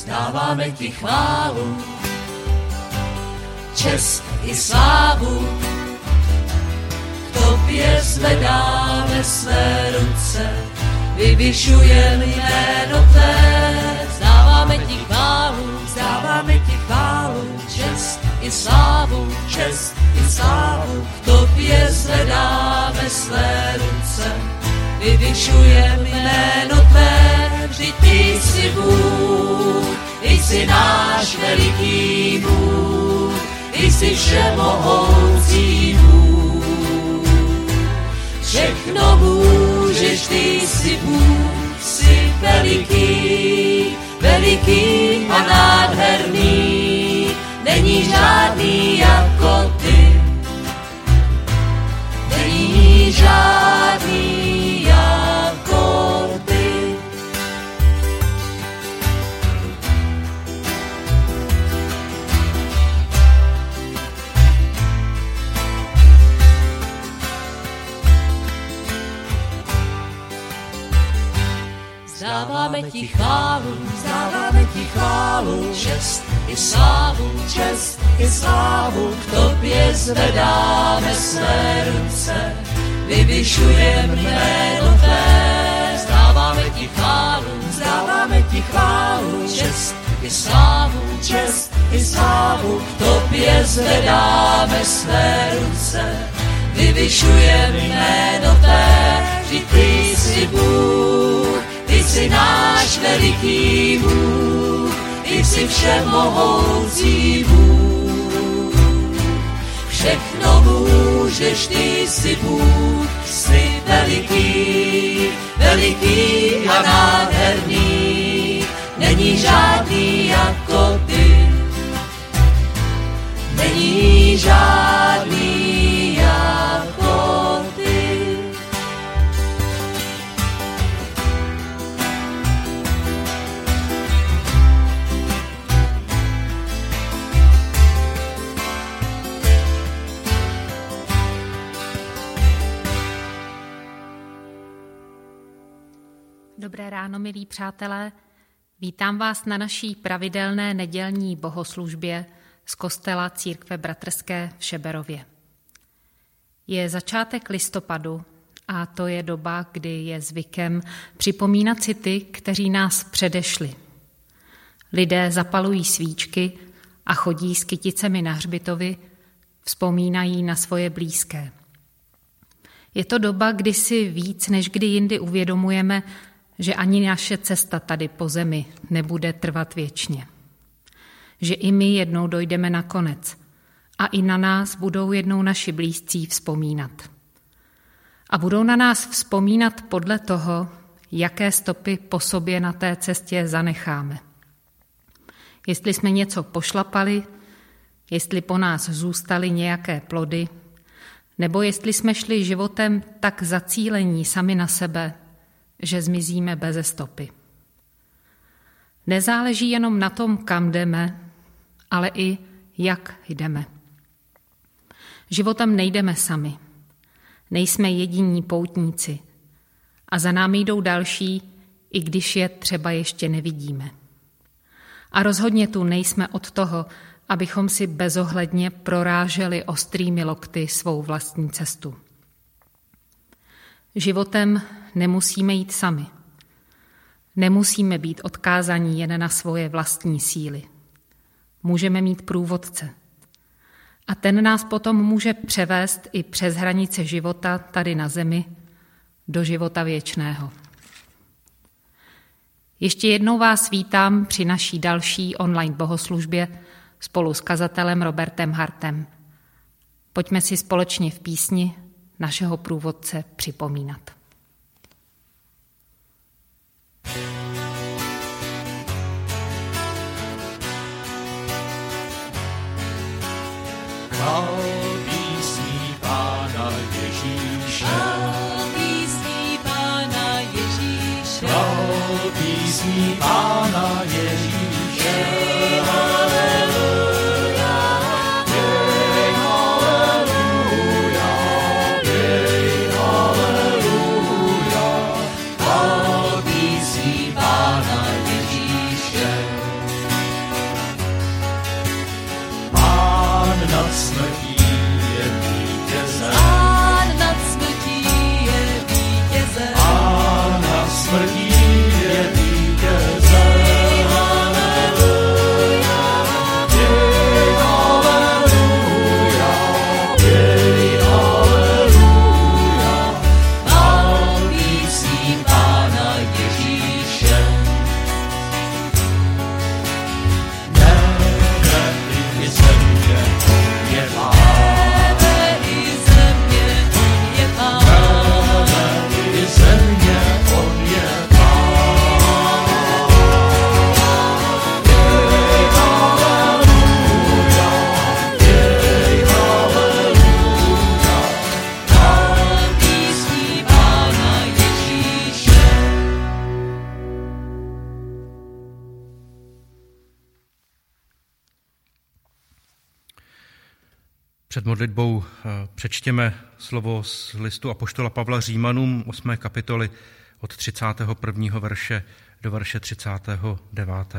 Dáváme ti chválu, čest i slávu, k tobě zvedáme své ruce, vyvyšujeme jméno tvé. Dáváme ti chválu, čest i slávu, k tobě zvedáme své ruce, vyvyšujeme jméno tvé. Vždyť ty jsi Bůh, ty jsi náš veliký Bůh, ty jsi všemohoucí Bůh. Všechno můžeš, ty jsi Bůh, jsi veliký a nádherný, není žádný jako ty, není žádný jako ty. Vzdáváme ti chválu, čest i slávu, k tobě zvedáme své ruce, vyvyšujeme jméno tvé. Vzdáváme ti chválu, čest i slávu, k tobě zvedáme své ruce, vyvyšujeme jméno tvé. Vždyť ty jsi Bůh, ty jsi náš veliký Bůh, ty jsi všemohoucí Bůh. Všechno můžeš, ty jsi Bůh, jsi veliký a nádherný, není žádný jako ty, není žádný jako ty. Dobré ráno, milí přátelé. Vítám vás na naší pravidelné nedělní bohoslužbě z kostela Církve bratrské v Šeberově. Je začátek listopadu a to je doba, kdy je zvykem připomínat si ty, kteří nás předešli. Lidé zapalují svíčky a chodí s kyticemi na hřbitovy, vzpomínají na svoje blízké. Je to doba, kdy si víc než kdy jindy uvědomujeme, že ani naše cesta tady po zemi nebude trvat věčně. Že i my jednou dojdeme na konec a i na nás budou jednou naši blízcí vzpomínat. A budou na nás vzpomínat podle toho, jaké stopy po sobě na té cestě zanecháme. Jestli jsme něco pošlapali, jestli po nás zůstaly nějaké plody, nebo jestli jsme šli životem tak zacílení sami na sebe, že zmizíme beze stopy. Nezáleží jenom na tom, kam jdeme, ale i jak jdeme. Životem nejdeme sami. Nejsme jediní poutníci. A za námi jdou další, i když je třeba ještě nevidíme. A rozhodně tu nejsme od toho, abychom si bezohledně proráželi ostrými lokty svou vlastní cestu. Životem nemusíme jít sami. Nemusíme být odkázaní jen na svoje vlastní síly. Můžeme mít průvodce. A ten nás potom může převést i přes hranice života tady na zemi do života věčného. Ještě jednou vás vítám při naší další online bohoslužbě spolu s kazatelem Robertem Hartem. Pojďme si společně v písni našeho průvodce připomínat. Chvál písní Pána Ježíše. Chvál písní Pána Ježíše. Chvál písní Pána Ježíše. Haleluja. Jej haleluja. Jej haleluja. Chvál písní Pána Ježíše. Před modlitbou přečtěme slovo z listu apoštola Pavla Římanům 8. kapitoly od 31. verše do verše 39.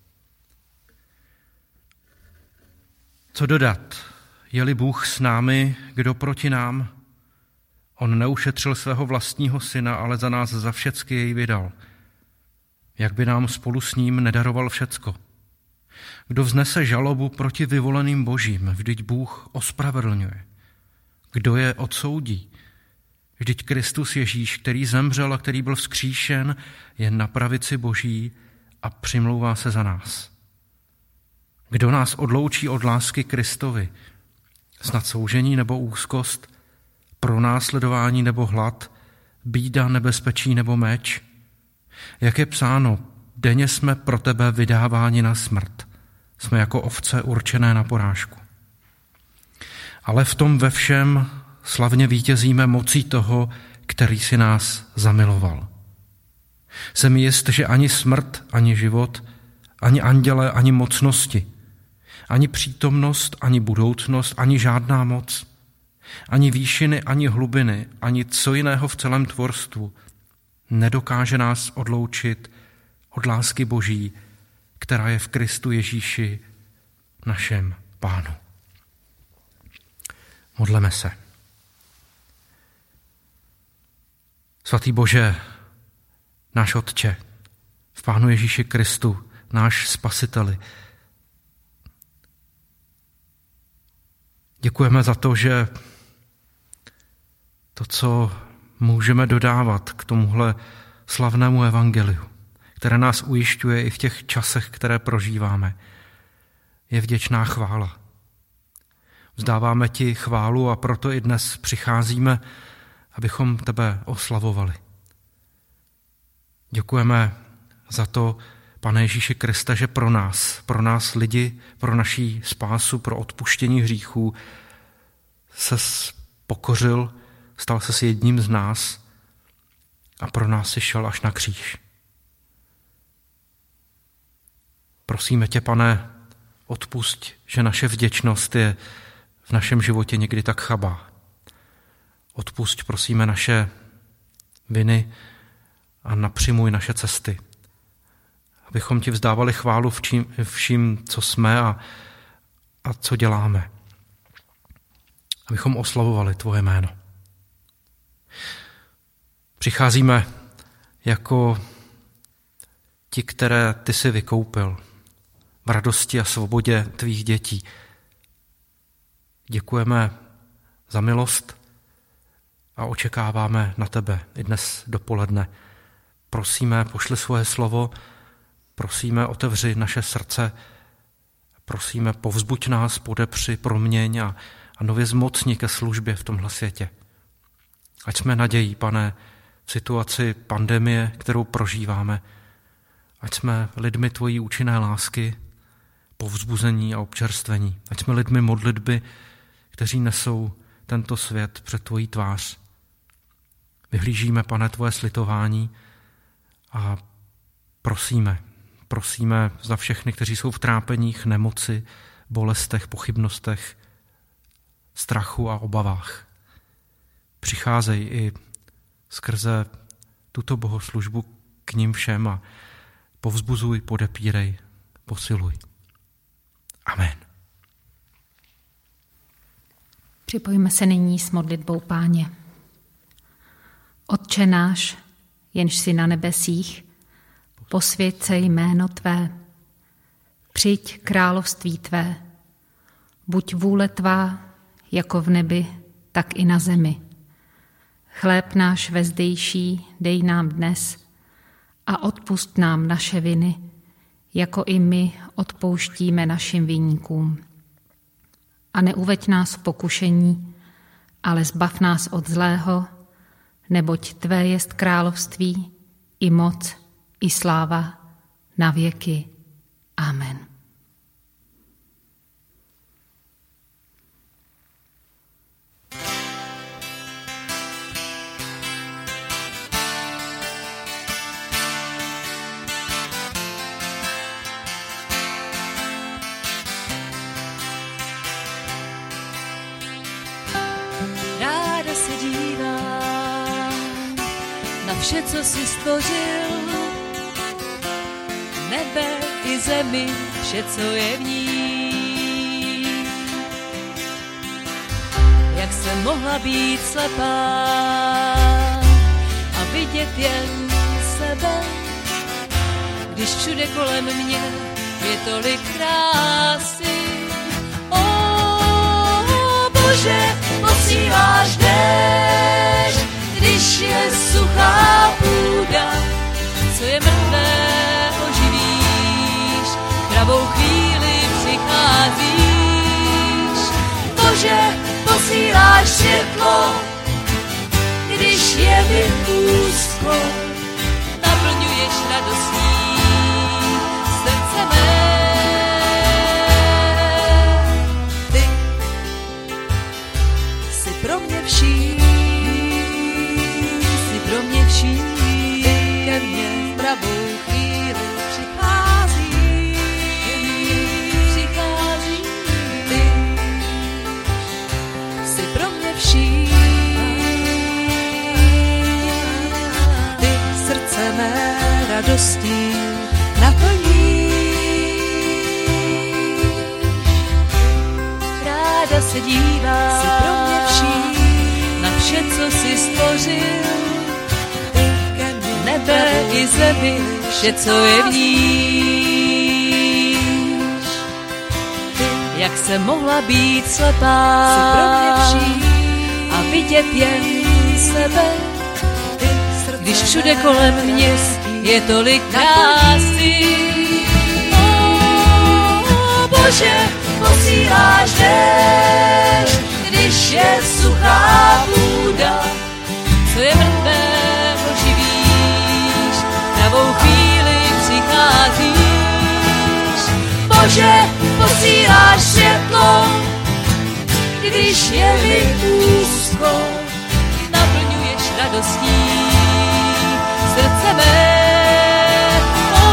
Co dodat? Je-li Bůh s námi, kdo proti nám? On neušetřil svého vlastního syna, ale za nás za všecky jej vydal. Jak by nám spolu s ním nedaroval všecko? Kdo vznese žalobu proti vyvoleným Božím, vždyť Bůh ospravedlňuje. Kdo je odsoudí? Vždyť Kristus Ježíš, který zemřel a který byl vzkříšen, je na pravici Boží a přimlouvá se za nás. Kdo nás odloučí od lásky Kristovi? Snad soužení nebo úzkost, pronásledování nebo hlad, bída, nebezpečí nebo meč? Jak je psáno, denně jsme pro tebe vydáváni na smrt. Jsme jako ovce určené na porážku. Ale v tom ve všem slavně vítězíme mocí toho, který si nás zamiloval. Jsem jist, že ani smrt, ani život, ani anděle, ani mocnosti, ani přítomnost, ani budoucnost, ani žádná moc, ani výšiny, ani hlubiny, ani co jiného v celém tvorstvu nedokáže nás odloučit od lásky Boží, která je v Kristu Ježíši, našem Pánu. Modleme se. Svatý Bože, náš Otče, v Pánu Ježíši Kristu, náš Spasiteli, děkujeme za to, že to, co můžeme dodávat k tomuhle slavnému evangeliu, které nás ujišťuje i v těch časech, které prožíváme, je vděčná chvála. Vzdáváme ti chválu a proto i dnes přicházíme, abychom tebe oslavovali. Děkujeme za to, Pane Ježíši Kriste, že pro nás lidi, pro naší spásu, pro odpuštění hříchů ses pokořil, stal ses jedním z nás a pro nás si šel až na kříž. Prosíme tě, Pane, odpusť, že naše vděčnost je v našem životě někdy tak chabá. Odpusť, prosíme, naše viny a napřimuj naše cesty. Abychom ti vzdávali chválu vším, co jsme a co děláme. Abychom oslavovali tvoje jméno. Přicházíme jako ti, které ty jsi vykoupil v radosti a svobodě tvých dětí. Děkujeme za milost a očekáváme na tebe i dnes dopoledne. Prosíme, pošli svoje slovo, prosíme, otevři naše srdce, prosíme, povzbuď nás, podepři, proměň a nově zmocni ke službě v tomhle světě. Ať jsme nadějí, Pane, v situaci pandemie, kterou prožíváme, ať jsme lidmi tvojí účinné lásky, povzbuzení a občerstvení. Ať jsme lidmi modlitby, kteří nesou tento svět před tvojí tvář. Vyhlížíme, Pane, tvoje slitování a prosíme za všechny, kteří jsou v trápeních, nemoci, bolestech, pochybnostech, strachu a obavách. Přicházej i skrze tuto bohoslužbu k nim všem a povzbuzuj, podepírej, posiluj. Amen. Připojíme se nyní s modlitbou Páně. Otče náš, jenž jsi na nebesích, posvěť se jméno tvé, přijď království tvé, buď vůle tvá, jako v nebi, tak i na zemi. Chléb náš vezdejší dej nám dnes a odpusť nám naše viny, jako i my odpouštíme našim viníkům. A neuveď nás v pokušení, ale zbav nás od zlého, neboť tvé jest království, i moc, i sláva, na věky. Amen. vše, co jsi stvořil, nebe i zemi, vše, co je v ní. Jak jsem mohla být slepá a vidět jen sebe, když všude kolem mě je tolik krásy. O Bože, posíláš déšť, když je suchá půda, co je mrtvé oživíš, pravou chvíli přicházíš. Bože, posíláš světlo, když je mi úzko, naplňuješ radostí srdce mé. Ty jsi pro mě vším, jsi pro mě vším, ty ke mně v pravou chvíli přicházíš, ty jsi pro mě vším, ty srdce mé radostí naplníš. Ráda se dívám, jsi pro mě vším, na vše, co jsi stvořil, nebe i zemi, vše, co je v níž. Jak jsem mohla být slepá, jsi pro mě vším, a vidět jen sebe, když všude kolem mě je tolik krásy. O Bože, posíláš déšť, když je suchá půda, co je mrtvé oživíš, pravou chvíli přicházíš. Bože, posíláš světlo, když je mi úzko, naplňuješ radostí srdce mé. O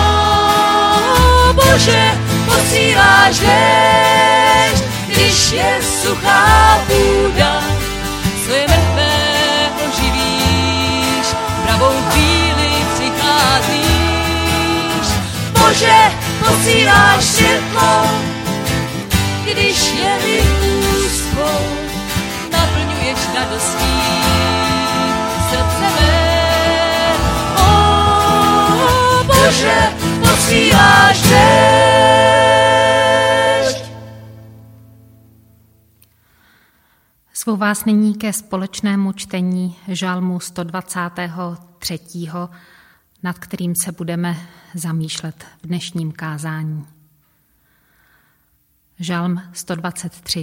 Bože, posíláš déšť, když je suchá půda, co je mrtvé oživíš, pravou chvíli přicházíš. Bože, posíláš světlo, když je mi úzko, naplňuješ radostí srdce mé. Bože, posíláš déšť. Zvu vás nyní ke společnému čtení žalmu 123., nad kterým se budeme zamýšlet v dnešním kázání. Žalm 123.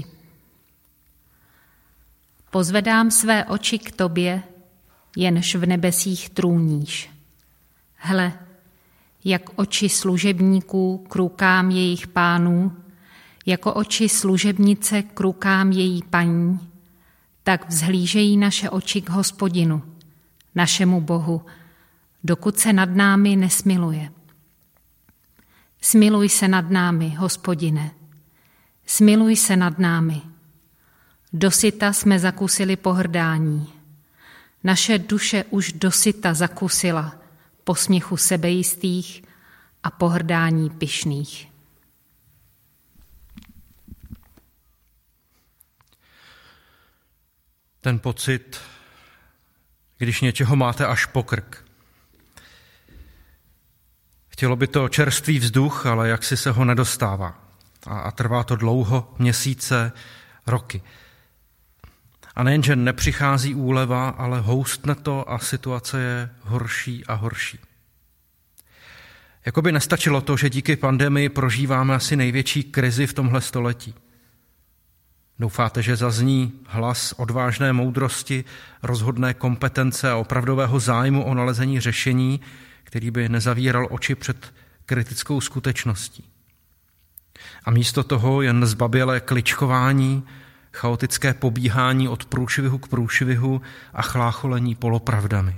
Pozvedám své oči k tobě, jenž v nebesích trůníš. Hle, jak oči služebníků k rukám jejich pánů, jako oči služebnice k rukám její paní, tak vzhlížejí naše oči k Hospodinu, našemu Bohu, dokud se nad námi nesmiluje. Smiluj se nad námi, Hospodine, smiluj se nad námi. Dosyta jsme zakusili pohrdání. Naše duše už dosyta zakusila posměchu sebejistých a pohrdání pyšných. Ten pocit, když něčeho máte až po krk. Chtělo by to čerstvý vzduch, ale jaksi se ho nedostává. A trvá to dlouho, měsíce, roky. A nejenže nepřichází úleva, ale houstne to a situace je horší a horší. Jakoby nestačilo to, že díky pandemii prožíváme asi největší krizi v tomhle století. Doufáte, že zazní hlas odvážné moudrosti, rozhodné kompetence a opravdového zájmu o nalezení řešení, který by nezavíral oči před kritickou skutečností. A místo toho jen zbabělé kličkování, chaotické pobíhání od průšvihu k průšvihu a chlácholení polopravdami.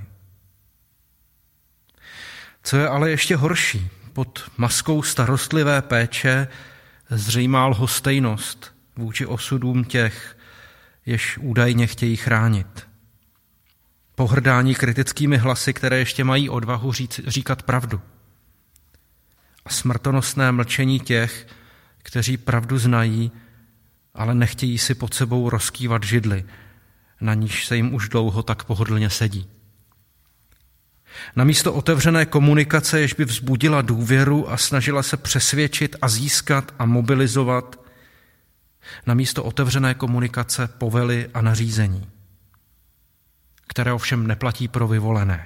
Co je ale ještě horší, pod maskou starostlivé péče zřejmá lhostejnost vůči osudům těch, jež údajně chtějí chránit. pohrdání kritickými hlasy, které ještě mají odvahu říkat pravdu. A smrtonosné mlčení těch, kteří pravdu znají, ale nechtějí si pod sebou rozkývat židli, na níž se jim už dlouho tak pohodlně sedí. Namísto otevřené komunikace, jež by vzbudila důvěru a snažila se přesvědčit a získat a mobilizovat, namísto otevřené komunikace povely a nařízení, které ovšem neplatí pro vyvolené.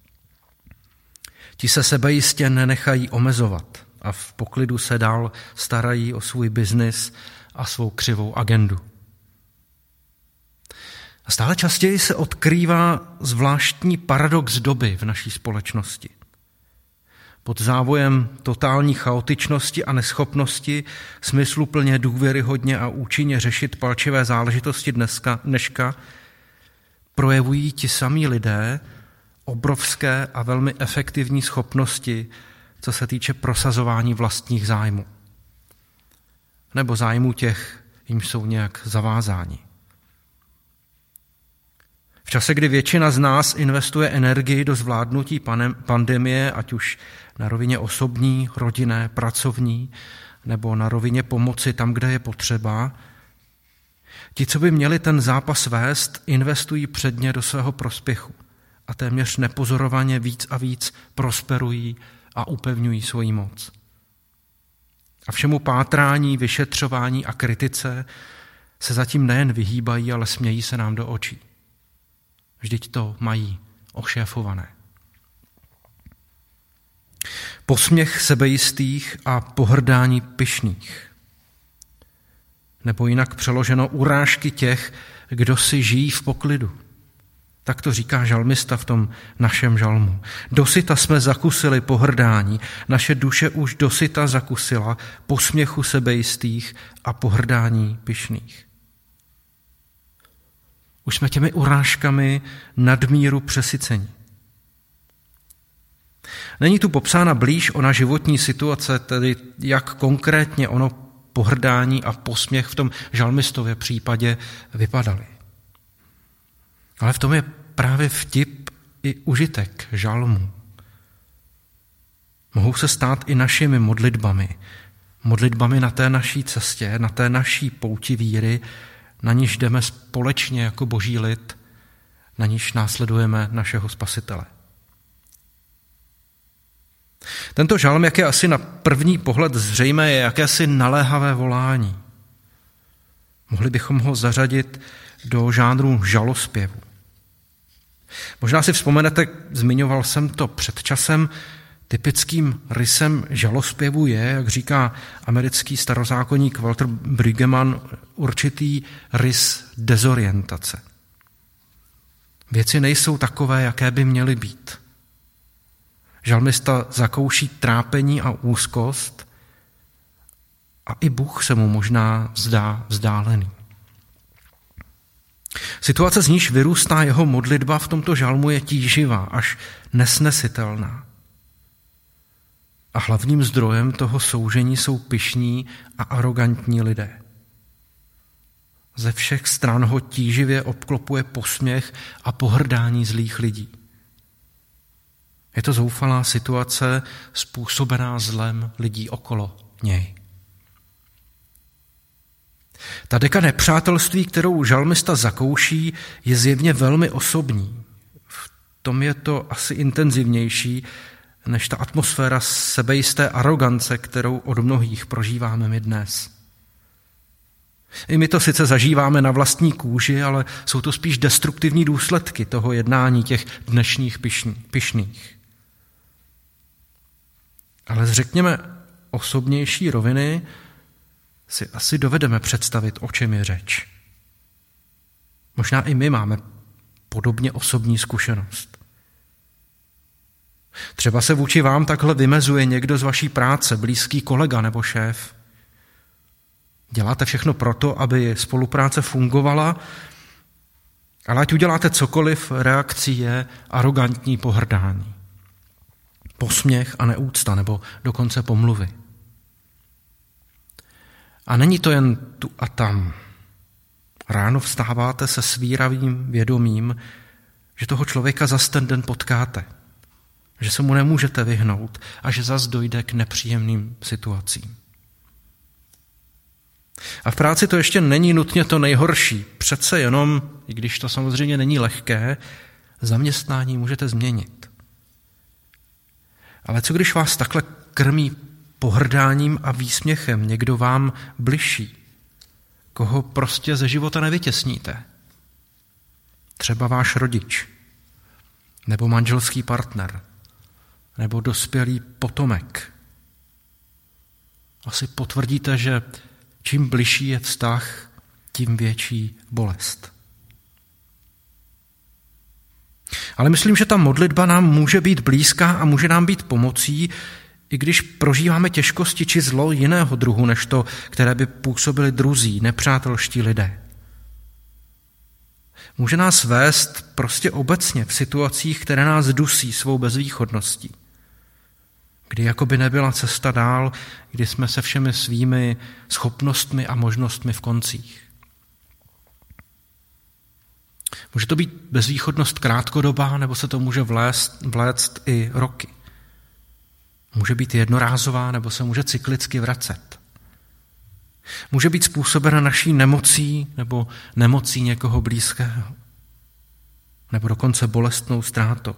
Ti se sebejistě nenechají omezovat a v poklidu se dál starají o svůj biznis a svou křivou agendu. A stále častěji se odkrývá zvláštní paradox doby v naší společnosti. Pod závojem totální chaotičnosti a neschopnosti smysluplně, důvěryhodně a účinně řešit palčivé záležitosti dneška projevují ti samí lidé obrovské a velmi efektivní schopnosti, co se týče prosazování vlastních zájmů. Nebo zájmů těch, jimž jsou nějak zavázáni. V čase, kdy většina z nás investuje energii do zvládnutí pandemie, ať už na rovině osobní, rodinné, pracovní, nebo na rovině pomoci tam, kde je potřeba, ti, co by měli ten zápas vést, investují předně do svého prospěchu a téměř nepozorovaně víc a víc prosperují a upevňují svoji moc. A všemu pátrání, vyšetřování a kritice se zatím nejen vyhýbají, ale smějí se nám do očí. Vždyť to mají ošéfované. Posměch sebejistých a pohrdání pyšných. Nebo jinak přeloženo urážky těch, kdo si žijí v poklidu. Tak to říká žalmista v tom našem žalmu. Dosyta jsme zakusili pohrdání, naše duše už dosyta zakusila posměchu sebejistých a pohrdání pyšných. Už jsme těmi urážkami nadmíru přesyceni. Není tu popsána blíž ona životní situace, tedy jak konkrétně ono pohrdání a posměch v tom žalmistově případě vypadaly. Ale v tom je právě vtip i užitek žalmu. Mohou se stát i našimi modlitbami na té naší cestě, na té naší pouti víry, na níž jdeme společně jako boží lid, na níž následujeme našeho Spasitele. Tento žalm, jak je asi na první pohled zřejmé, je jakési naléhavé volání. Mohli bychom ho zařadit do žánru žalospěvu. Možná si vzpomenete, zmiňoval jsem to před časem, typickým rysem žalospěvu je, jak říká americký starozákonník Walter Brueggemann, určitý rys dezorientace. Věci nejsou takové, jaké by měly být. Žalmista zakouší trápení a úzkost a i Bůh se mu možná zdá vzdálený. Situace, z níž vyrůstá jeho modlitba v tomto žalmu, je tíživá, až nesnesitelná. A hlavním zdrojem toho soužení jsou pyšní a arrogantní lidé. Ze všech stran ho tíživě obklopuje posměch a pohrdání zlých lidí. Je to zoufalá situace způsobená zlem lidí okolo něj. Ta deka nepřátelství, kterou žalmista zakouší, je zjevně velmi osobní. V tom je to asi intenzivnější než ta atmosféra sebejisté arogance, kterou od mnohých prožíváme my dnes. I my to sice zažíváme na vlastní kůži, ale jsou to spíš destruktivní důsledky toho jednání těch dnešních pyšných. Ale z řekněme osobnější roviny si asi dovedeme představit, o čem je řeč. Možná i my máme podobně osobní zkušenost. Třeba se vůči vám takhle vymezuje někdo z vaší práce, blízký kolega nebo šéf. Děláte všechno proto, aby spolupráce fungovala, ale ať uděláte cokoliv, reakcí je arrogantní pohrdání. Posměch a neúcta, nebo dokonce pomluvy. A není to jen tu a tam. Ráno vstáváte se svíravým vědomím, že toho člověka zas ten den potkáte, že se mu nemůžete vyhnout a že zas dojde k nepříjemným situacím. A v práci to ještě není nutně to nejhorší. Přece jenom, i když to samozřejmě není lehké, zaměstnání můžete změnit. Ale co když vás takhle krmí pohrdáním a výsměchem někdo vám bližší, koho prostě ze života nevytěsníte? Třeba váš rodič, nebo manželský partner, nebo dospělý potomek. Asi potvrdíte, že čím bližší je vztah, tím větší bolest. Ale myslím, že ta modlitba nám může být blízká a může nám být pomocí, i když prožíváme těžkosti či zlo jiného druhu, než to, které by působili druzí, nepřátelští lidé. Může nás vést prostě obecně v situacích, které nás dusí svou bezvýchodností. Kdy jakoby nebyla cesta dál, kdy jsme se všemi svými schopnostmi a možnostmi v koncích. Může to být bezvýchodnost krátkodobá, nebo se to může vléct i roky. Může být jednorázová, nebo se může cyklicky vracet. Může být způsobena naší nemocí nebo nemocí někoho blízkého. Nebo dokonce bolestnou ztrátou.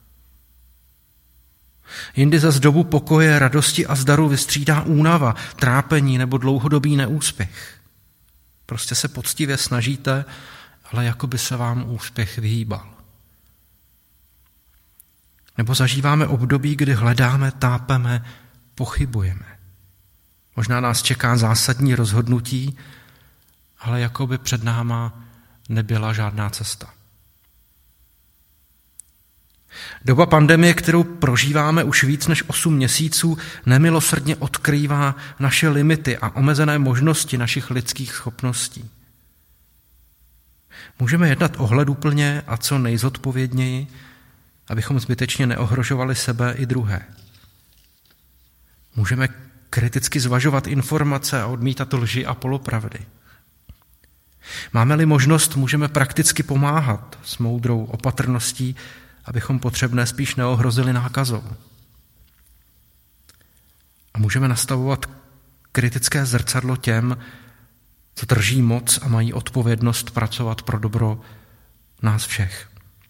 Jindy zas dobu pokoje, radosti a zdaru vystřídá únava, trápení nebo dlouhodobý neúspěch. Prostě se poctivě snažíte, ale jako by se vám úspěch vyhýbal. Nebo zažíváme období, kdy hledáme, tápeme, pochybujeme. Možná nás čeká zásadní rozhodnutí, ale jako by před náma nebyla žádná cesta. Doba pandemie, kterou prožíváme už víc než 8 měsíců, nemilosrdně odkrývá naše limity a omezené možnosti našich lidských schopností. Můžeme jednat ohleduplně a co nejzodpovědněji, abychom zbytečně neohrožovali sebe i druhé. Můžeme kriticky zvažovat informace a odmítat lži a polopravdy. Máme-li možnost, můžeme prakticky pomáhat s moudrou opatrností, abychom potřebné spíš neohrozili nákazou. A můžeme nastavovat kritické zrcadlo těm, co drží moc a mají odpovědnost pracovat pro dobro nás všech.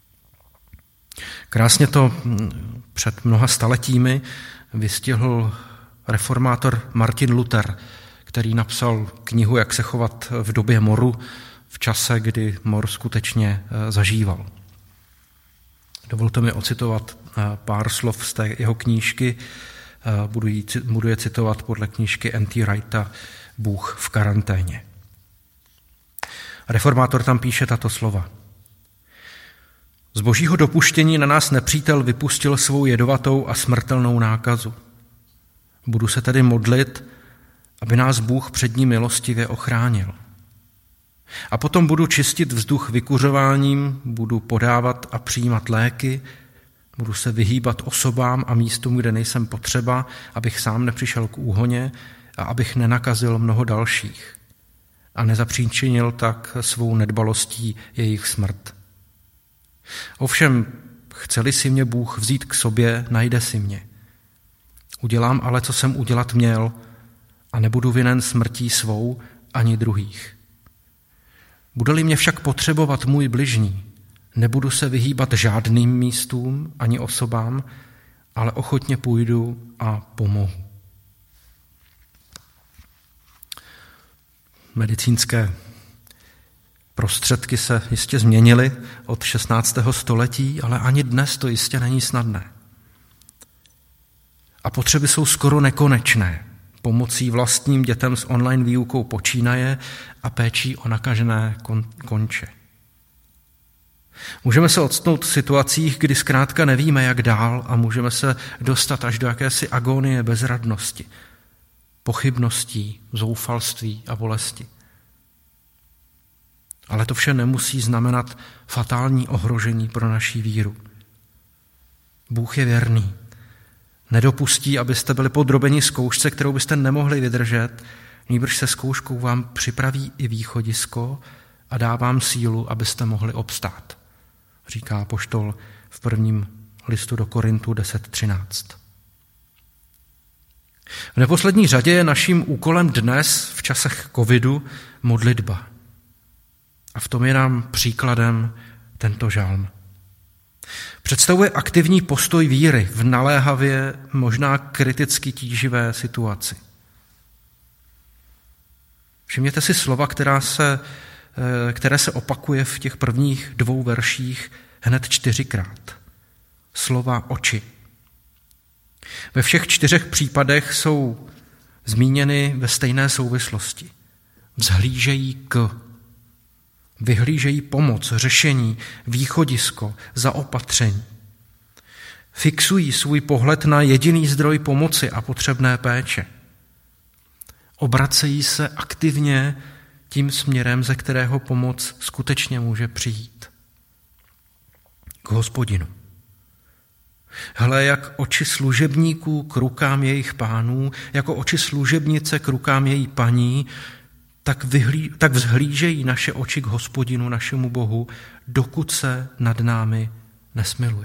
Krásně to před mnoha staletími vystihl reformátor Martin Luther, který napsal knihu Jak se chovat v době moru, v čase, kdy mor skutečně zažíval. Dovolte mi ocitovat pár slov z té jeho knížky. Budu je citovat podle knížky N.T. Wrighta Bůh v karanténě. Reformátor tam píše tato slova. Z božího dopuštění na nás nepřítel vypustil svou jedovatou a smrtelnou nákazu. Budu se tedy modlit, aby nás Bůh před ním milostivě ochránil. A potom budu čistit vzduch vykuřováním, budu podávat a přijímat léky, budu se vyhýbat osobám a místům, kde nejsem potřeba, abych sám nepřišel k úhoně a abych nenakazil mnoho dalších a nezapříčinil tak svou nedbalostí jejich smrt. Ovšem, chce-li si mě Bůh vzít k sobě, najde si mě. Udělám ale, co jsem udělat měl a nebudu vinen smrtí svou ani druhých. Bude-li mě však potřebovat můj bližní, nebudu se vyhýbat žádným místům ani osobám, ale ochotně půjdu a pomohu. Medicínské prostředky se jistě změnily od 16. století, ale ani dnes to jistě není snadné. A potřeby jsou skoro nekonečné. Pomocí vlastním dětem s online výukou počínaje a péčí o nakažené konče. Můžeme se odstnout v situacích, kdy zkrátka nevíme, jak dál a můžeme se dostat až do jakési agonie bezradnosti, pochybností, zoufalství a bolesti. Ale to vše nemusí znamenat fatální ohrožení pro naši víru. Bůh je věrný. Nedopustí, abyste byli podrobeni zkoušce, kterou byste nemohli vydržet, nýbrž se zkouškou vám připraví i východisko a dá vám sílu, abyste mohli obstát. říká apoštol v prvním listu do Korintů 10:13. V neposlední řadě je naším úkolem dnes v časech covidu modlitba. A v tom je nám příkladem tento žalm. Představuje aktivní postoj víry v naléhavě, možná kriticky tíživé situaci. Všimněte si slova, které se opakuje v těch prvních 2 verších hned 4krát. Slova oči. Ve všech 4 případech jsou zmíněny ve stejné souvislosti. Vzhlížejí k. Vyhlížejí pomoc, řešení, východisko, zaopatření. Fixují svůj pohled na jediný zdroj pomoci a potřebné péče. Obracejí se aktivně tím směrem, ze kterého pomoc skutečně může přijít. K Hospodinu. Hle, jak oči služebníků k rukám jejich pánů, jako oči služebnice k rukám její paní, tak vzhlížejí naše oči k Hospodinu, našemu Bohu, dokud se nad námi nesmiluje.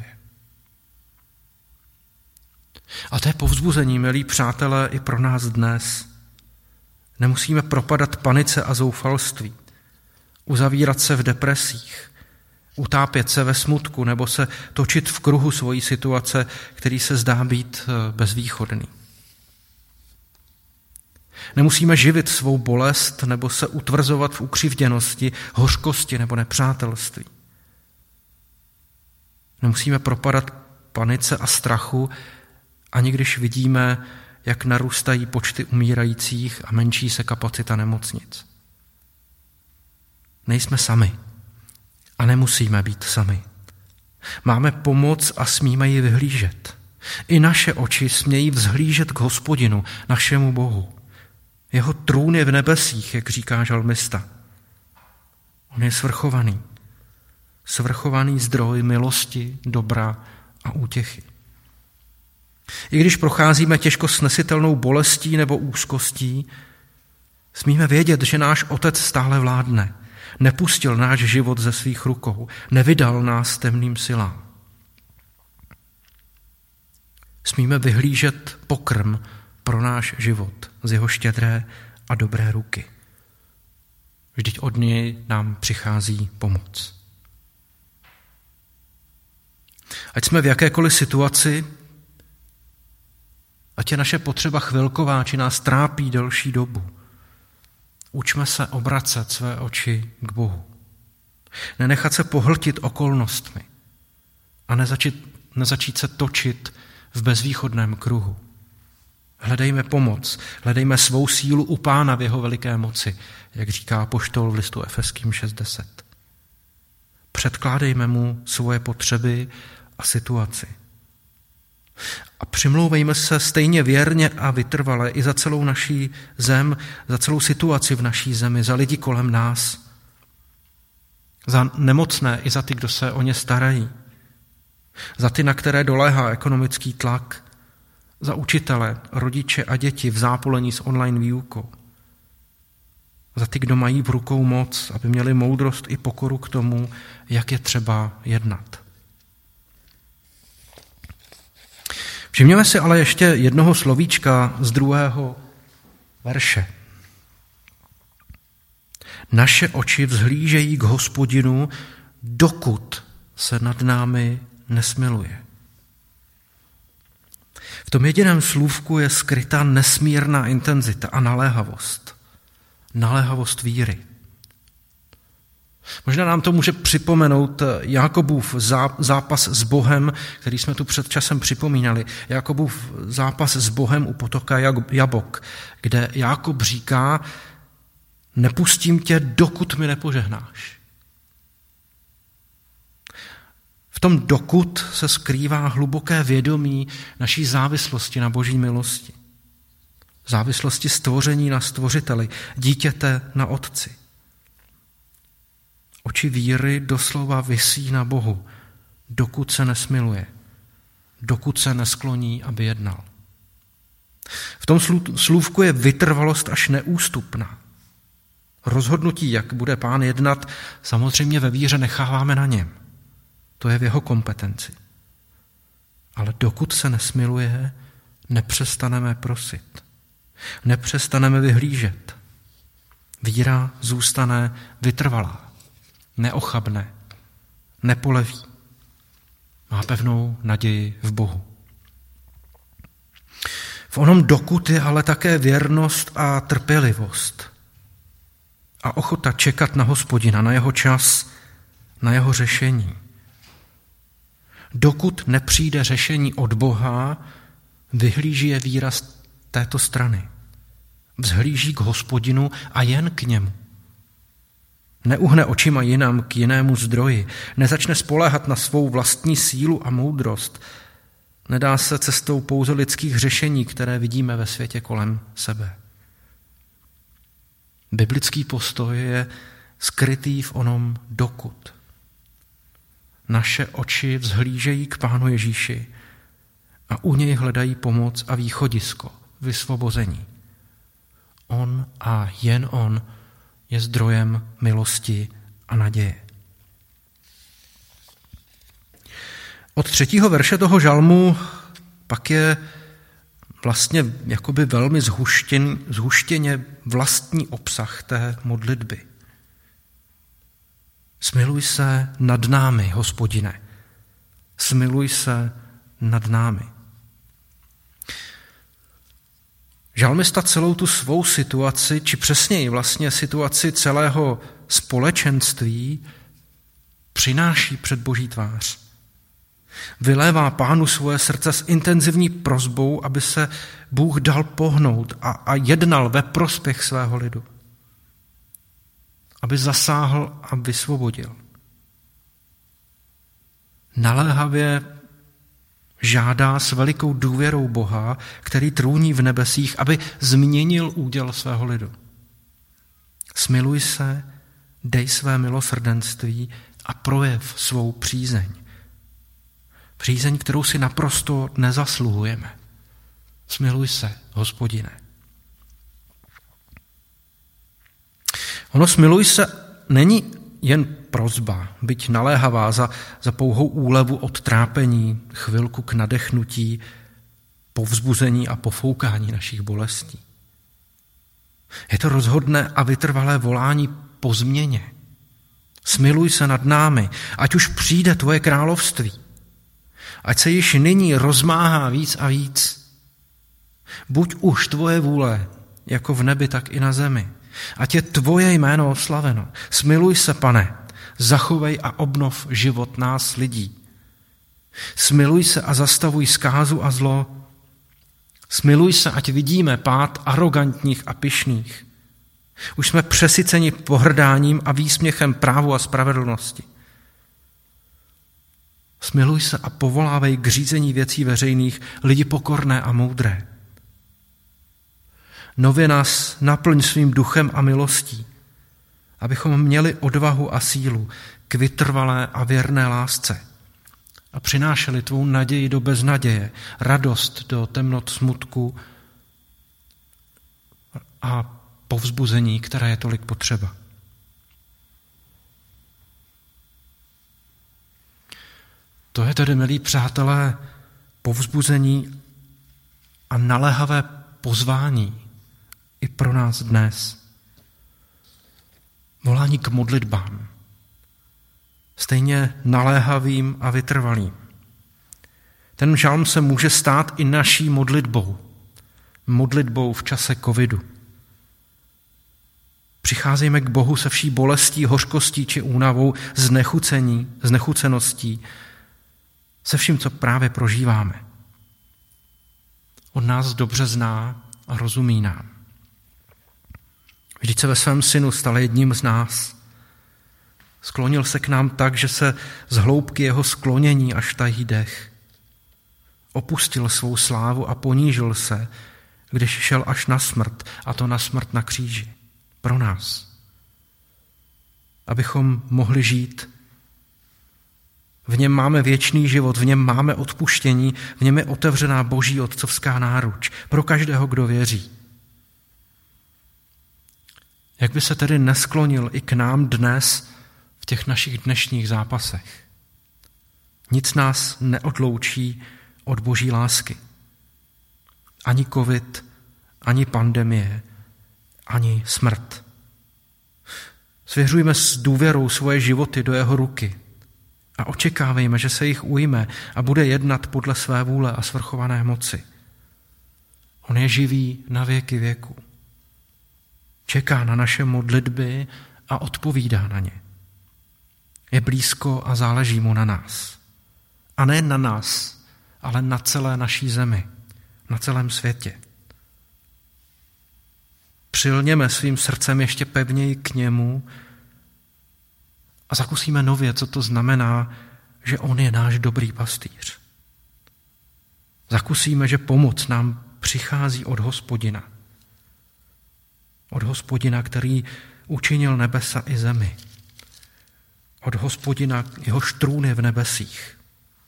A to je povzbuzení, milí přátelé, i pro nás dnes. Nemusíme propadat panice a zoufalství, uzavírat se v depresích, utápět se ve smutku nebo se točit v kruhu svojí situace, který se zdá být bezvýchodný. Nemusíme živit svou bolest nebo se utvrzovat v ukřivděnosti, hořkosti nebo nepřátelství. Nemusíme propadat panice a strachu, ani když vidíme, jak narůstají počty umírajících a menší se kapacita nemocnic. Nejsme sami a nemusíme být sami. Máme pomoc a smíme ji vyhlížet. I naše oči smějí vzhlížet k Hospodinu, našemu Bohu. Jeho trůn je v nebesích, jak říká žalmista. On je svrchovaný. Svrchovaný zdroj milosti, dobra a útěchy. I když procházíme těžko snesitelnou bolestí nebo úzkostí, smíme vědět, že náš Otec stále vládne. Nepustil náš život ze svých rukou. Nevydal nás temným silám. Smíme vyhlížet pokrm pro náš život z jeho štědré a dobré ruky. Vždyť od něj nám přichází pomoc. Ať jsme v jakékoliv situaci, ať je naše potřeba chvilková, či nás trápí delší dobu, učme se obracet své oči k Bohu. Nenechat se pohltit okolnostmi a nezačít se točit v bezvýchodném kruhu. Hledejme pomoc, hledejme svou sílu u Pána v jeho veliké moci, jak říká apoštol v listu Efeským 6:10. Předkládejme mu svoje potřeby a situaci. A přimlouvejme se stejně věrně a vytrvale i za celou naší zem, za celou situaci v naší zemi, za lidi kolem nás, za nemocné i za ty, kdo se o ně starají, za ty, na které doléhá ekonomický tlak, za učitele, rodiče a děti v zápolení s online výukou, za ty, kdo mají v rukou moc, aby měli moudrost i pokoru k tomu, jak je třeba jednat. Všimněme si ale ještě jednoho slovíčka z 2. verše. Naše oči vzhlížejí k Hospodinu, dokud se nad námi nesmiluje. V tom jediném slůvku je skrytá nesmírná intenzita a naléhavost. Naléhavost víry. Možná nám to může připomenout Jákobův zápas s Bohem, který jsme tu před časem připomínali. Jákobův zápas s Bohem u potoka Jabok, kde Jákob říká, nepustím tě, dokud mi nepožehnáš. V tom dokud se skrývá hluboké vědomí naší závislosti na Boží milosti. Závislosti stvoření na stvořiteli, dítěte na otci. Oči víry doslova visí na Bohu, dokud se nesmiluje, dokud se neskloní, aby jednal. V tom slůvku je vytrvalost až neústupná. Rozhodnutí, jak bude Pán jednat, samozřejmě ve víře necháváme na něm. To je v jeho kompetenci. Ale dokud se nesmiluje, nepřestaneme prosit. Nepřestaneme vyhlížet. Víra zůstane vytrvalá, neochabne, nepoleví. Má pevnou naději v Bohu. V onom dokud je ale také věrnost a trpělivost a ochota čekat na Hospodina, na jeho čas, na jeho řešení. Dokud nepřijde řešení od Boha, vyhlíží je víra z této strany. Vzhlíží k Hospodinu a jen k němu. Neuhne očima jinam k jinému zdroji, nezačne spoléhat na svou vlastní sílu a moudrost, nedá se cestou pouze lidských řešení, které vidíme ve světě kolem sebe. Biblický postoj je skrytý v onom dokud. Naše oči vzhlížejí k Pánu Ježíši a u něj hledají pomoc a východisko, vysvobození. On a jen on je zdrojem milosti a naděje. Od 3. verše toho žalmu pak je vlastně jakoby velmi zhuštěně vlastní obsah té modlitby. Smiluj se nad námi, Hospodine. Smiluj se nad námi. Žalmista celou tu svou situaci, či přesněji vlastně situaci celého společenství, přináší před Boží tvář. Vylévá Pánu svoje srdce s intenzivní prosbou, aby se Bůh dal pohnout a jednal ve prospěch svého lidu. Aby zasáhl a vysvobodil. Naléhavě žádá s velikou důvěrou Boha, který trůní v nebesích, aby změnil úděl svého lidu. Smiluj se, dej své milosrdenství a projev svou přízeň. Přízeň, kterou si naprosto nezasluhujeme. Smiluj se, Hospodine. Ono smiluj se není jen prosba, byť naléhavá za pouhou úlevu od trápení, chvilku k nadechnutí, povzbuzení a pofoukání našich bolestí. Je to rozhodné a vytrvalé volání po změně. Smiluj se nad námi, ať už přijde tvoje království. Ať se již nyní rozmáhá víc a víc. Buď už tvoje vůle, jako v nebi, tak i na zemi. Ať je tvoje jméno oslaveno. Smiluj se, Pane, zachovej a obnov život nás lidí. Smiluj se a zastavuj zkázu a zlo. Smiluj se, ať vidíme pád arogantních a pyšných. Už jsme přesyceni pohrdáním a výsměchem právu a spravedlnosti. Smiluj se a povolávej k řízení věcí veřejných lidi pokorné a moudré. Nově nás naplň svým duchem a milostí, abychom měli odvahu a sílu k vytrvalé a věrné lásce a přinášeli tvou naději do beznaděje, radost do temnot smutku a povzbuzení, které je tolik potřeba. To je tedy, milí přátelé, povzbuzení a naléhavé pozvání i pro nás dnes. Volání k modlitbám, stejně naléhavým a vytrvalým. Ten žalm se může stát i naší modlitbou v čase covidu. Přicházejme k Bohu se vší bolestí, hořkostí či únavou, znechuceností, se vším, co právě prožíváme. On nás dobře zná a rozumí nám. Vždyť se ve svém synu stal jedním z nás. Sklonil se k nám tak, že se z hloubky jeho sklonění až tají dech. Opustil svou slávu a ponížil se, když šel až na smrt, a to na smrt na kříži. Pro nás. Abychom mohli žít. V něm máme věčný život, v něm máme odpuštění, v něm je otevřená Boží otcovská náruč pro každého, kdo věří. Jak by se tedy nesklonil i k nám dnes v těch našich dnešních zápasech? Nic nás neodloučí od Boží lásky. Ani covid, ani pandemie, ani smrt. Svěřujme s důvěrou svoje životy do jeho ruky a očekávejme, že se jich ujme a bude jednat podle své vůle a svrchované moci. On je živý na věky věku. Čeká na naše modlitby a odpovídá na ně. Je blízko a záleží mu na nás. A nejen na nás, ale na celé naší zemi, na celém světě. Přilněme svým srdcem ještě pevněji k němu a zakusíme nově, co to znamená, že on je náš dobrý pastýř. Zakusíme, že pomoc nám přichází od Hospodina. Od Hospodina, který učinil nebesa i zemi. Od Hospodina, jehož trůn je v nebesích.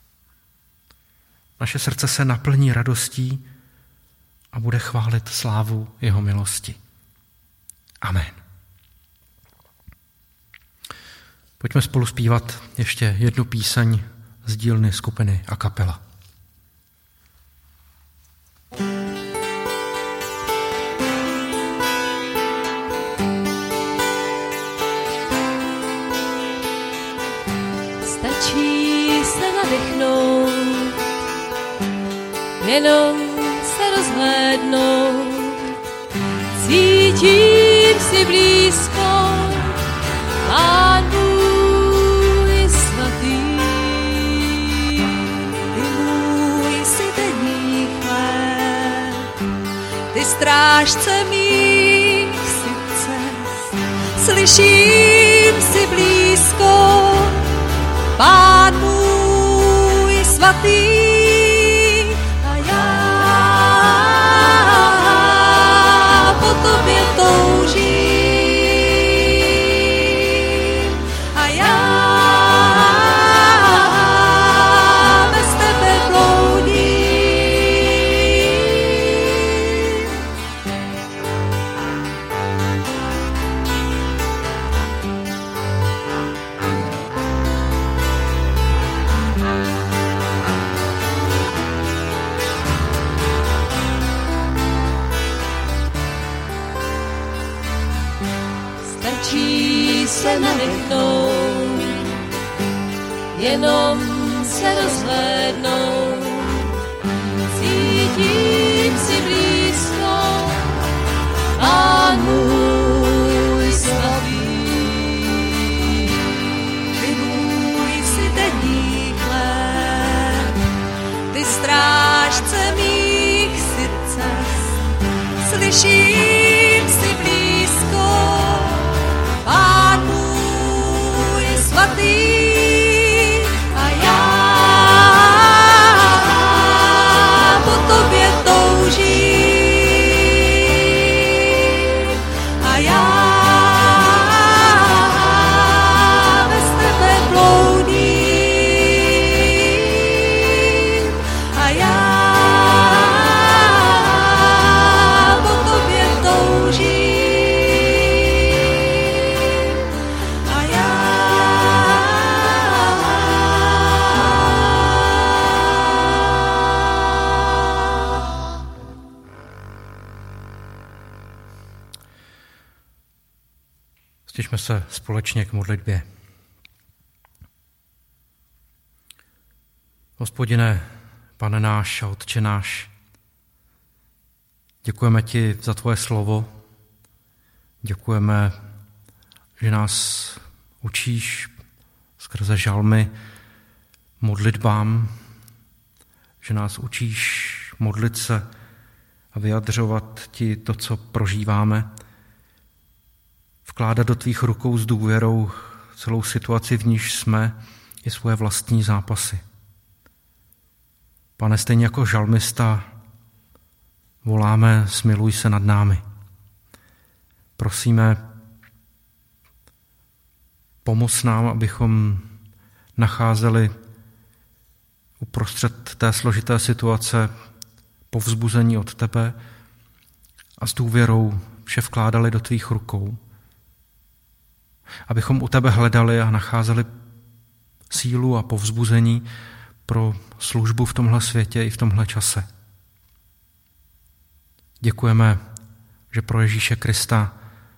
Naše srdce se naplní radostí a bude chválit slávu jeho milosti. Amen. Pojďme spolu zpívat ještě jednu píseň z dílny skupiny A Capella. Stačí se nadechnout, jenom se rozhlédnout. Cítím si blízko, Pán můj svatý. Ty můj si denní chléb, ty strážce mých srdce. Slyším si blízko, Pán můj svatý. A já po tobě toužím. A já bez tebe bloudím. Stačí se nadechnout, jenom se rozhlédnout. Cítím si blízko, Pán můj svatý. Ty můj si denní chléb, ty strážce mých srdce. Slyším si blízko, Pán můj svatý. A já po tobě toužím. A já bez tebe bloudím. A já po tobě toužím. Stižme se společně k modlitbě. Hospodine, Pane náš a Otče náš, děkujeme ti za tvoje slovo. Děkujeme, že nás učíš skrze žalmy modlitbám, že nás učíš modlit se a vyjadřovat ti to, co prožíváme, vkládat do tvých rukou s důvěrou celou situaci, v níž jsme, i svoje vlastní zápasy. Pane, stejně jako žalmista voláme, smiluj se nad námi. Prosíme, pomoz nám, abychom nacházeli uprostřed té složité situace povzbuzení od tebe a s důvěrou vše vkládali do tvých rukou. Abychom u tebe hledali a nacházeli sílu a povzbuzení pro službu v tomhle světě i v tomhle čase. Děkujeme, že pro Ježíše Krista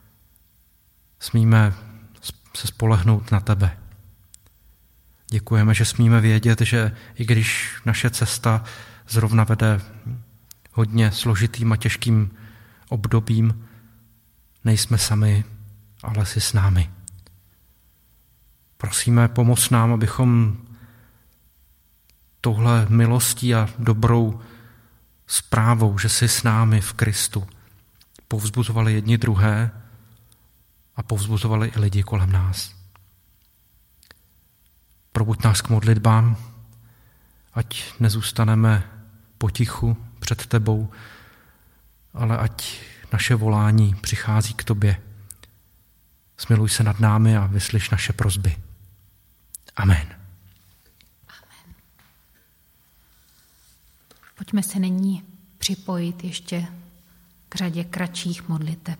smíme se spolehnout na tebe. Děkujeme, že smíme vědět, že i když naše cesta zrovna vede hodně složitým a těžkým obdobím, nejsme sami, ale jsi s námi. Prosíme, pomoz nám, abychom touhle milostí a dobrou zprávou, že jsi s námi v Kristu, povzbuzovali jedni druhé a povzbuzovali i lidi kolem nás. Probuď nás k modlitbám, ať nezůstaneme potichu před tebou, ale ať naše volání přichází k tobě. Smiluj se nad námi a vyslyš naše prosby. Amen. Amen. Pojďme se nyní připojit ještě k řadě kratších modliteb.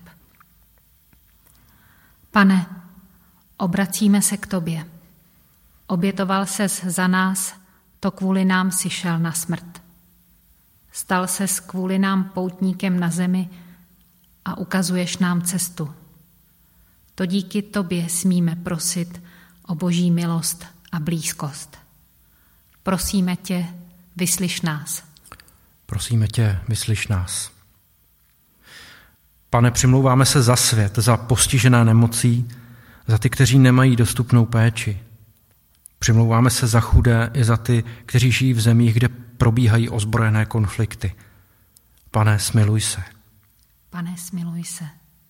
Pane, obracíme se k tobě. Obětoval ses za nás, to kvůli nám si šel na smrt. Stal ses kvůli nám poutníkem na zemi a ukazuješ nám cestu. To díky tobě smíme prosit o boží milost a blízkost. Prosíme tě, vyslyš nás. Prosíme tě, vyslyš nás. Pane, přimlouváme se za svět, za postižené nemocí, za ty, kteří nemají dostupnou péči. Přimlouváme se za chudé i za ty, kteří žijí v zemích, kde probíhají ozbrojené konflikty. Pane, smiluj se. Pane, smiluj se.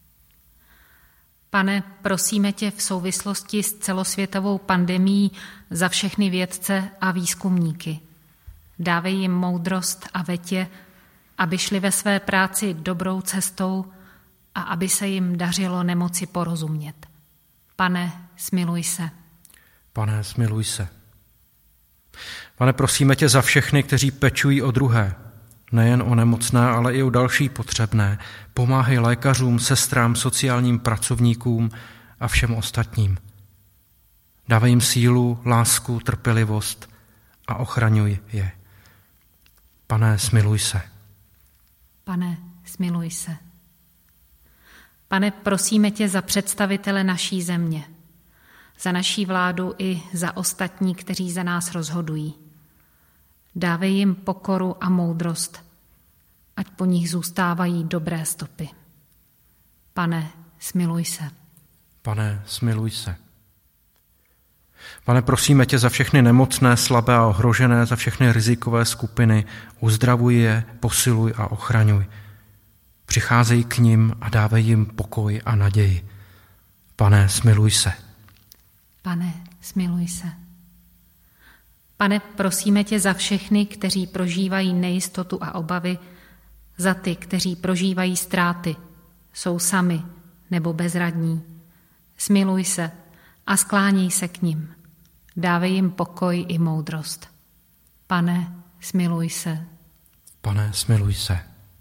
Pane, prosíme tě v souvislosti s celosvětovou pandemií za všechny vědce a výzkumníky. Dávej jim moudrost a vetě, aby šli ve své práci dobrou cestou a aby se jim dařilo nemoci porozumět. Pane, smiluj se. Pane, smiluj se. Pane, prosíme tě za všechny, kteří pečují o druhé, nejen o nemocné, ale i o další potřebné. Pomáhej lékařům, sestrám, sociálním pracovníkům a všem ostatním. Dávej jim sílu, lásku, trpělivost a ochraňuj je. Pane, smiluj se. Pane, smiluj se. Pane, prosíme tě za představitele naší země, za naší vládu i za ostatní, kteří za nás rozhodují. Dávej jim pokoru a moudrost, ať po nich zůstávají dobré stopy. Pane, smiluj se. Pane, smiluj se. Pane, prosíme tě za všechny nemocné, slabé a ohrožené, za všechny rizikové skupiny. Uzdravuj je, posiluj a ochraňuj. Přicházej k nim a dávej jim pokoj a naději. Pane, smiluj se. Pane, smiluj se. Pane, prosíme tě za všechny, kteří prožívají nejistotu a obavy, za ty, kteří prožívají ztráty, jsou sami nebo bezradní. Smiluj se a skláněj se k nim. Dávej jim pokoj i moudrost. Pane, smiluj se. Pane, smiluj se.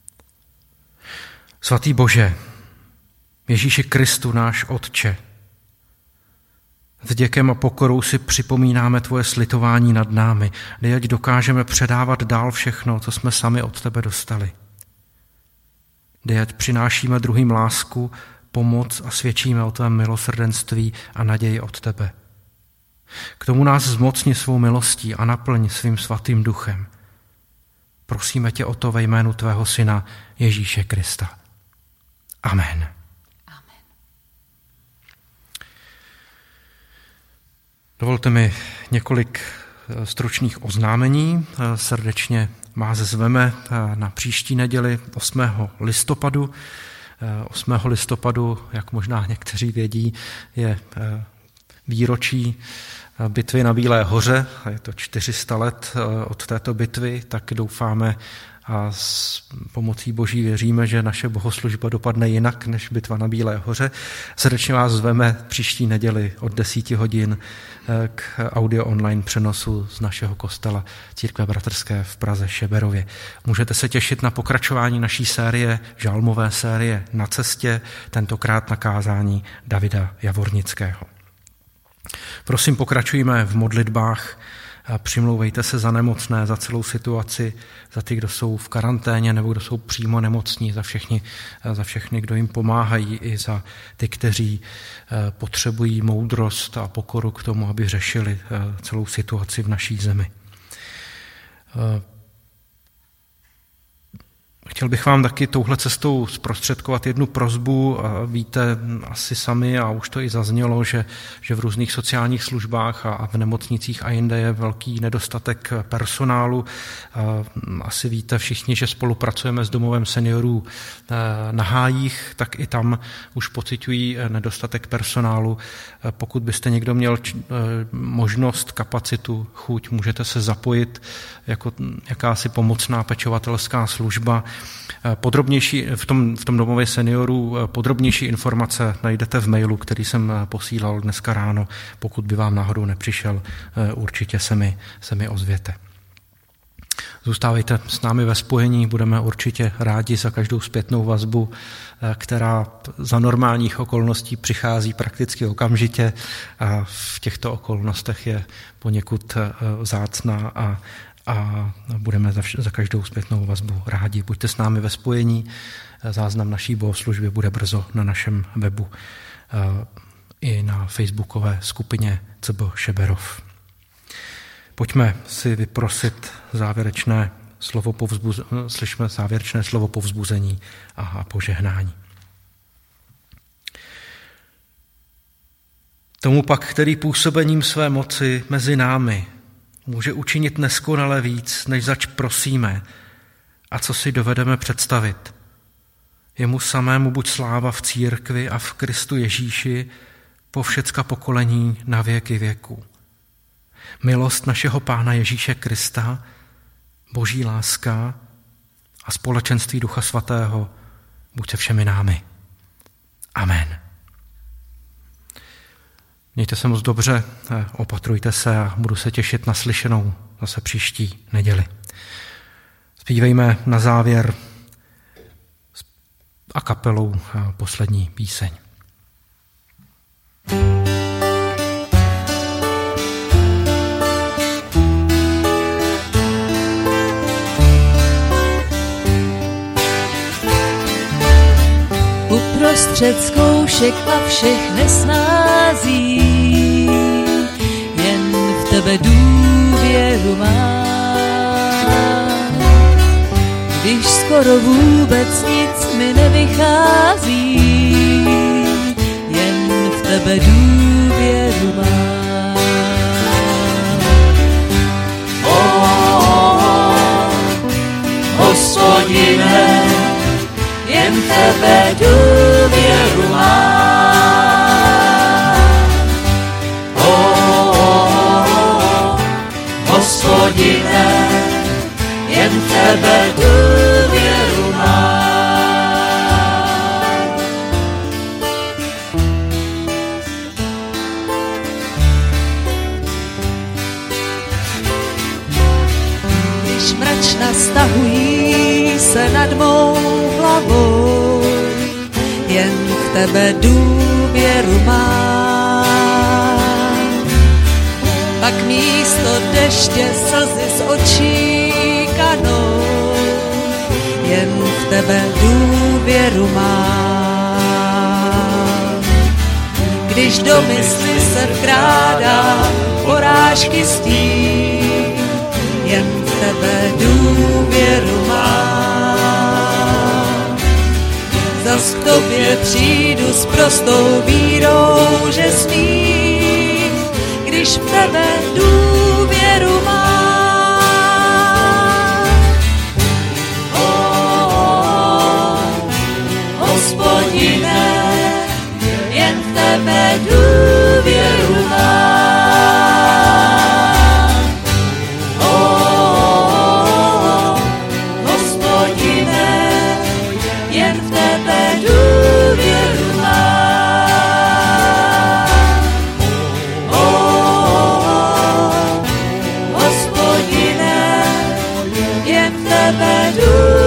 Svatý Bože, Ježíši Kristu, náš Otče, s děkem a pokorou si připomínáme tvoje slitování nad námi, dej, ať dokážeme předávat dál všechno, co jsme sami od tebe dostali. Dej, ať přinášíme druhým lásku, pomoc a svědčíme o tvém milosrdenství a naději od tebe. K tomu nás zmocni svou milostí a naplň svým svatým duchem. Prosíme tě o to ve jménu tvého syna Ježíše Krista. Amen. Amen. Dovolte mi několik stručných oznámení. Srdečně vás zveme na příští neděli 8. listopadu. 8. listopadu, jak možná někteří vědí, je výročí bitvy na Bílé hoře. Je to 400 let od této bitvy, tak doufáme a s pomocí Boží věříme, že naše bohoslužba dopadne jinak než bitva na Bílé hoře. Srdečně vás zveme příští neděli od 10 hodin k audio online přenosu z našeho kostela Církve bratrské v Praze Šeberově. Můžete se těšit na pokračování naší série, žalmové série Na cestě, tentokrát na kázání Davida Javornického. Prosím, pokračujme v modlitbách, přimlouvejte se za nemocné, za celou situaci, za ty, kdo jsou v karanténě nebo kdo jsou přímo nemocní, za všechny, kdo jim pomáhají, i za ty, kteří potřebují moudrost a pokoru k tomu, aby řešili celou situaci v naší zemi. Chtěl bych vám taky touhle cestou zprostředkovat jednu prosbu. Víte asi sami, a už to i zaznělo, že v různých sociálních službách a v nemocnicích a jinde je velký nedostatek personálu. Asi víte všichni, že spolupracujeme s domovem seniorů na Hájích, tak i tam už pociťují nedostatek personálu. Pokud byste někdo měl možnost, kapacitu, chuť, můžete se zapojit jako jakási pomocná pečovatelská služba. Podrobnější v tom domově seniorů podrobnější informace najdete v mailu, který jsem posílal dneska ráno. Pokud by vám náhodou nepřišel, určitě se mi ozvěte. Zůstávejte s námi ve spojení, budeme určitě rádi za každou zpětnou vazbu, která za normálních okolností přichází prakticky okamžitě a v těchto okolnostech je poněkud vzácná a budeme za každou zpětnou vazbu rádi. Buďte s námi ve spojení, záznam naší bohoslužby bude brzo na našem webu i na facebookové skupině CB Šeberov. Pojďme si vyprosit slyšme závěrečné slovo povzbuzení a požehnání. Tomu pak, který působením své moci mezi námi může učinit neskonale víc, než zač prosíme a co si dovedeme představit. Jemu samému buď sláva v církvi a v Kristu Ježíši po všecka pokolení na věky věků. Milost našeho Pána Ježíše Krista, Boží láska a společenství Ducha Svatého buď se všemi námi. Amen. Mějte se moc dobře, opatrujte se a budu se těšit na slyšenou zase příští neděli. Zpívejme na závěr a kapelou poslední píseň. Uprostřed zkoušek a všech nesnází, jen v tebe důvěru mám. Když skoro vůbec nic mi nevychází, jen v tebe důvěru mám. Hospodine, jen v tebe důvěru mám. Hospodine, jen v tebe důvěru mám. Když mračna stahují se nad mou hlavou, jen v tebe důvěru mám. Pak místo deště slzy z očí kanou, jen v tebe důvěru mám. Když do mysli se vkrádá porážky stín, jen v tebe důvěru mám. Zas k tobě přijdu s prostou vírou, že smím, když v tebe důvěru mám. Hospodine, jen v tebe důvěru mám. Hospodine, jen v tebe důvěru.